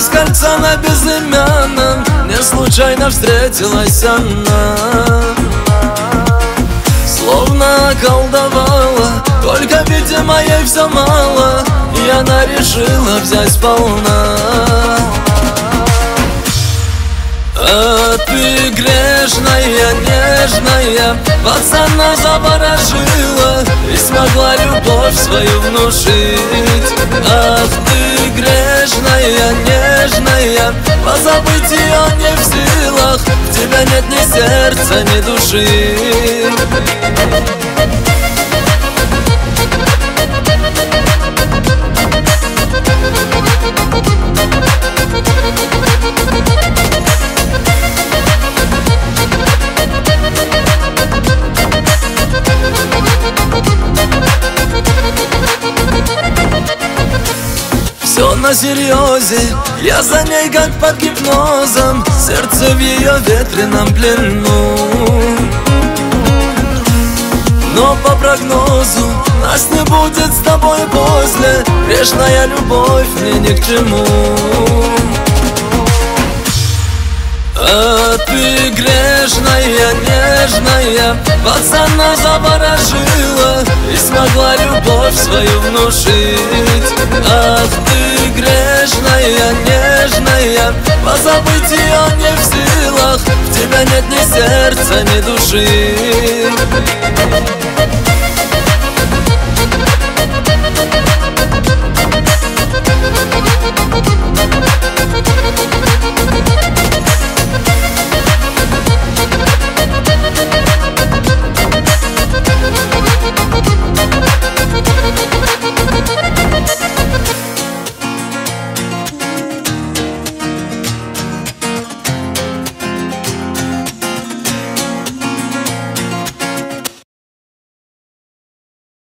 без кольца на безымянном мне случайно встретилась она. Словно околдовала, только, видимо, ей все мало, и она решила взять сполна. А ты грешная, нежная, пацана заворожила и смогла любовь свою внушить. Ах ты грешная, нежная, позабыть ее не в силах, в тебя нет ни сердца, ни души. Все на серьезе, я за ней как под гипнозом, сердце в ее ветреном плену. Но по прогнозу нас не будет с тобой после, грешная любовь мне ни к чему. А ты грешная, нежная, пацана заворожила и смогла любовь свою внушить. Ах ты грешная, нежная, позабыть ее не в силах, в тебя нет ни сердца, ни души.